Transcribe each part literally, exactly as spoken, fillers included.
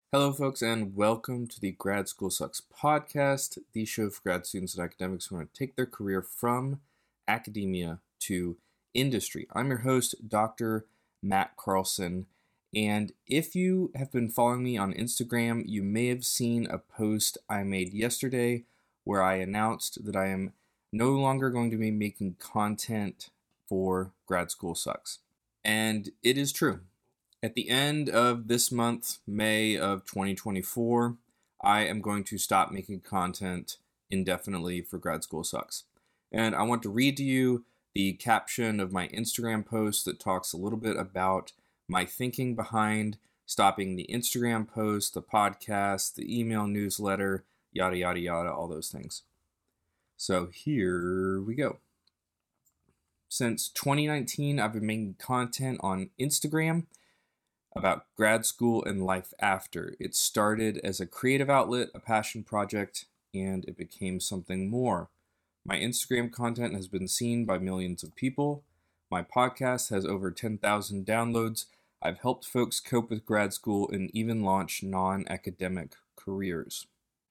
Hello, folks, and welcome to the Grad School Sucks podcast, the show for grad students and academics who want to take their career from academia to industry. I'm your host, Doctor Matt Carlson, and if you have been following me on Instagram, you may have seen a post I made yesterday where I announced that I am no longer going to be making content for Grad School Sucks. And it is true. At the end of this month, May of twenty twenty-four, I am going to stop making content indefinitely for Grad School Sucks. And I want to read to you the caption of my Instagram post that talks a little bit about my thinking behind stopping the Instagram post, the podcast, the email newsletter, yada, yada, yada, all those things. So here we go. Since twenty nineteen, I've been making content on Instagram about grad school and life after. It started as a creative outlet, a passion project, and it became something more. My Instagram content has been seen by millions of people. My podcast has over ten thousand downloads. I've helped folks cope with grad school and even launch non-academic careers.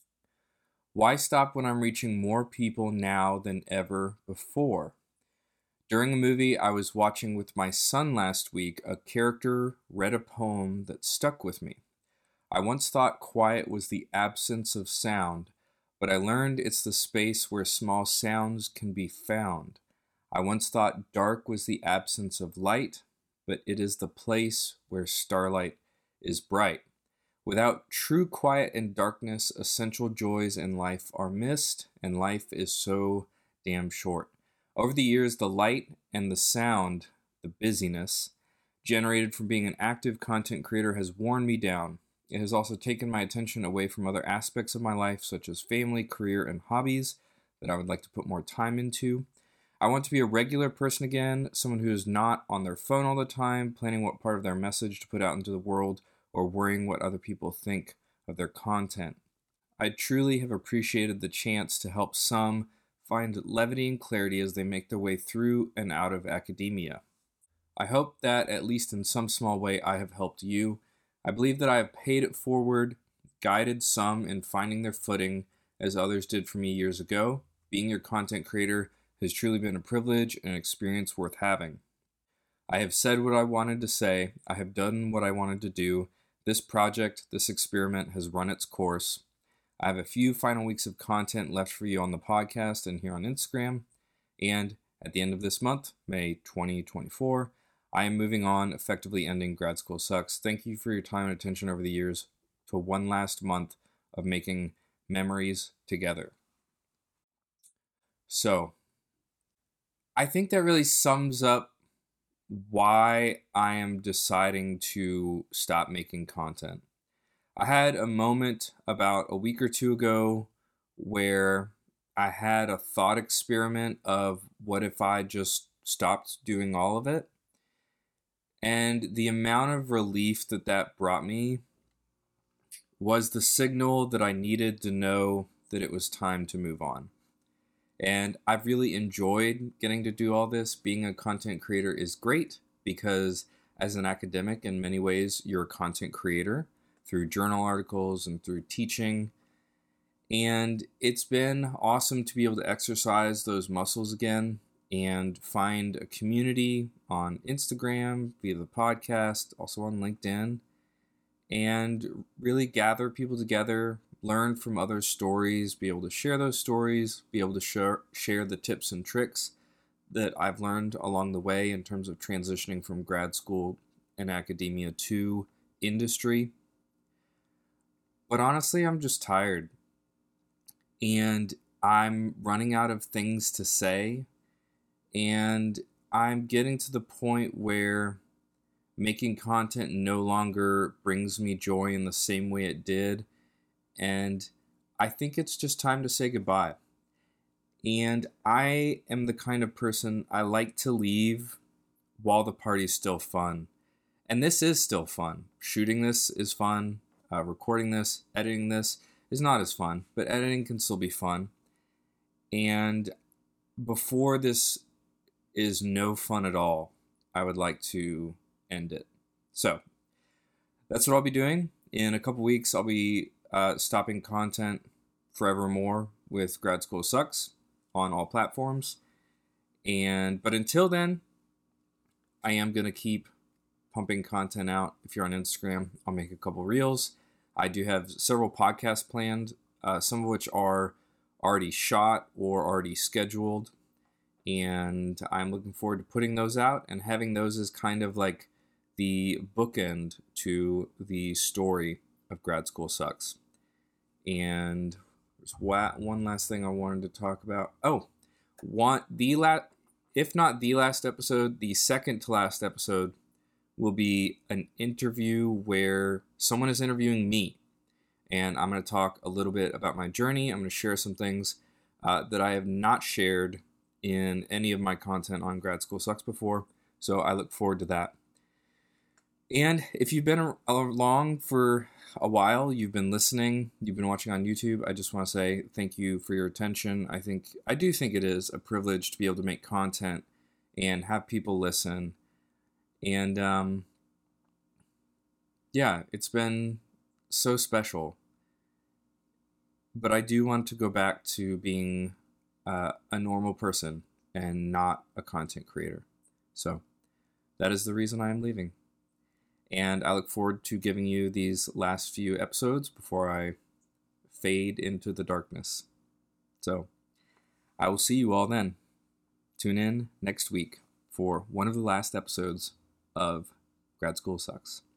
Why stop when I'm reaching more people now than ever before? During a movie I was watching with my son last week, a character read a poem that stuck with me. I once thought quiet was the absence of sound, but I learned it's the space where small sounds can be found. I once thought dark was the absence of light, but it is the place where starlight is bright. Without true quiet and darkness, essential joys in life are missed, and life is so damn short. Over the years, the light and the sound, the busyness, generated from being an active content creator has worn me down. It has also taken my attention away from other aspects of my life, such as family, career, and hobbies that I would like to put more time into. I want to be a regular person again, someone who is not on their phone all the time, planning what part of their message to put out into the world, or worrying what other people think of their content. I truly have appreciated the chance to help some find levity and clarity as they make their way through and out of academia. I hope that, at least in some small way, I have helped you. I believe that I have paid it forward, guided some in finding their footing, as others did for me years ago. Being your content creator has truly been a privilege and an experience worth having. I have said what I wanted to say. I have done what I wanted to do. This project, this experiment has run its course. I have a few final weeks of content left for you on the podcast and here on Instagram. And at the end of this month, May twenty twenty-four, I am moving on, effectively ending Grad School Sucks. Thank you for your time and attention over the years to one last month of making memories together. So, I think that really sums up why I am deciding to stop making content. I had a moment about a week or two ago where I had a thought experiment of what if I just stopped doing all of it? And the amount of relief that that brought me was the signal that I needed to know that it was time to move on. And I've really enjoyed getting to do all this. Being a content creator is great because as an academic, in many ways, you're a content creator through journal articles and through teaching. And it's been awesome to be able to exercise those muscles again and find a community on Instagram, via the podcast, also on LinkedIn, and really gather people together, learn from others' stories, be able to share those stories, be able to share, share the tips and tricks that I've learned along the way in terms of transitioning from grad school and academia to industry. But honestly, I'm just tired. And I'm running out of things to say. And I'm getting to the point where making content no longer brings me joy in the same way it did. And I think it's just time to say goodbye. And I am the kind of person I like to leave while the party's still fun. And this is still fun. Shooting this is fun. Uh, recording this, editing this is not as fun, but editing can still be fun. And before this is no fun at all, I would like to end it. So that's what I'll be doing. in a couple weeks, I'll be uh, stopping content forevermore with Grad School Sucks on all platforms. And but until then, I am going to keep pumping content out. If you're on Instagram, I'll make a couple reels. I do have several podcasts planned, uh, some of which are already shot or already scheduled. And I'm looking forward to putting those out and having those as kind of like the bookend to the story of Grad School Sucks. And there's one last thing I wanted to talk about. Oh, want the la- if not the last episode, the second to last episode will be an interview where someone is interviewing me. And I'm going to talk a little bit about my journey. I'm going to share some things uh, that I have not shared in any of my content on Grad School Sucks before. So I look forward to that. And if you've been along for a while, you've been listening, you've been watching on YouTube, I just want to say thank you for your attention. I think, I do think it is a privilege to be able to make content and have people listen. And um, yeah, it's been so special. But I do want to go back to being uh, a normal person and not a content creator. So that is the reason I am leaving. And I look forward to giving you these last few episodes before I fade into the darkness. So I will see you all then. Tune in next week for one of the last episodes of Grad School Sucks.